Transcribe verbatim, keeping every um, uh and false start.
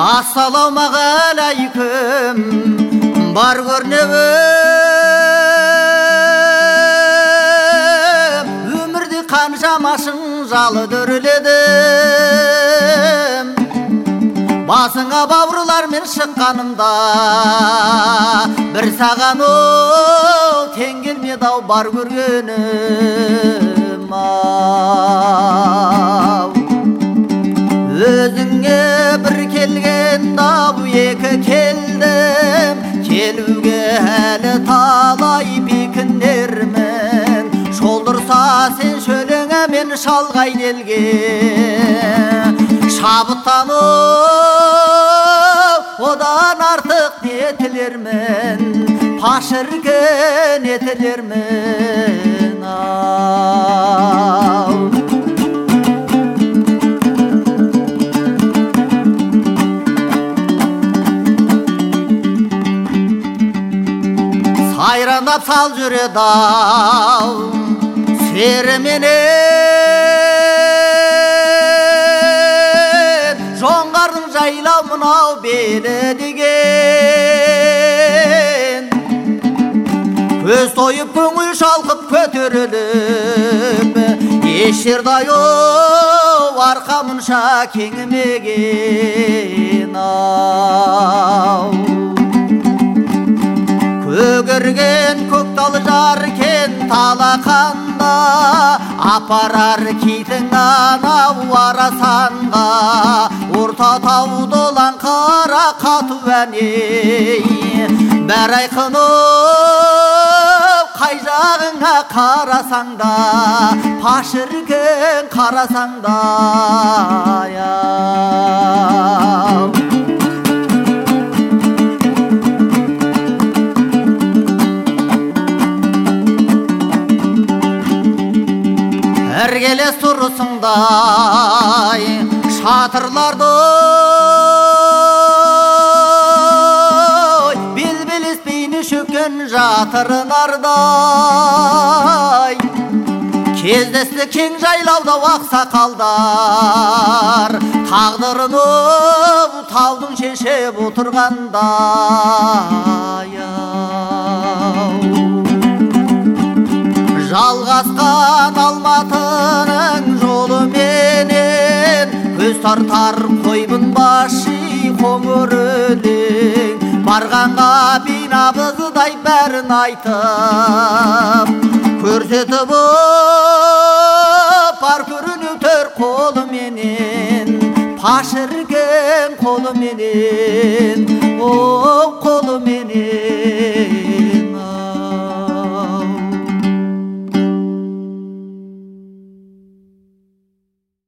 Assalamualaikum бар көрнеуім өмірде қаншамашың жалы дүрледім басыңа бауырлармен шыққанымда бір саған оу тең келмеді ау бар көргенім ау өзіңе бір келгенде ау екі келдім келуге әлі талай бекінермін шолдырса сен шөлеңе мен шалғай елге шабыттанып одан артық не тілермін пашырген етілермін ау сайрандап сал жүреді ау серіменен жоңғардың жайлау мынау белі деген көз тойып көңіл шалқып көтеріліп еш жерде ау арқа мұнша кеңімеген ау көгерген көктал жаркен талақанда апарар китің анау арасанға орта тауды олан қара қату әней бәрі айқынып қай жағыңа қарасаңда пашырген қарасаңда аяу іргелес тұрысыңдай шатырларды бел-белеспейіні шөккен жатырынардай кездесті кең жайлауда ақсақалдар тағдырынып таудың шешіп отырғандай жалғасқан алматының жолы менен көз тартар қойбын башы қоңыр өлең барғанға бинабыздай бәрін айтып көрсетіп бар көрінутер қолы менен пашырген қолы менен о қолы менен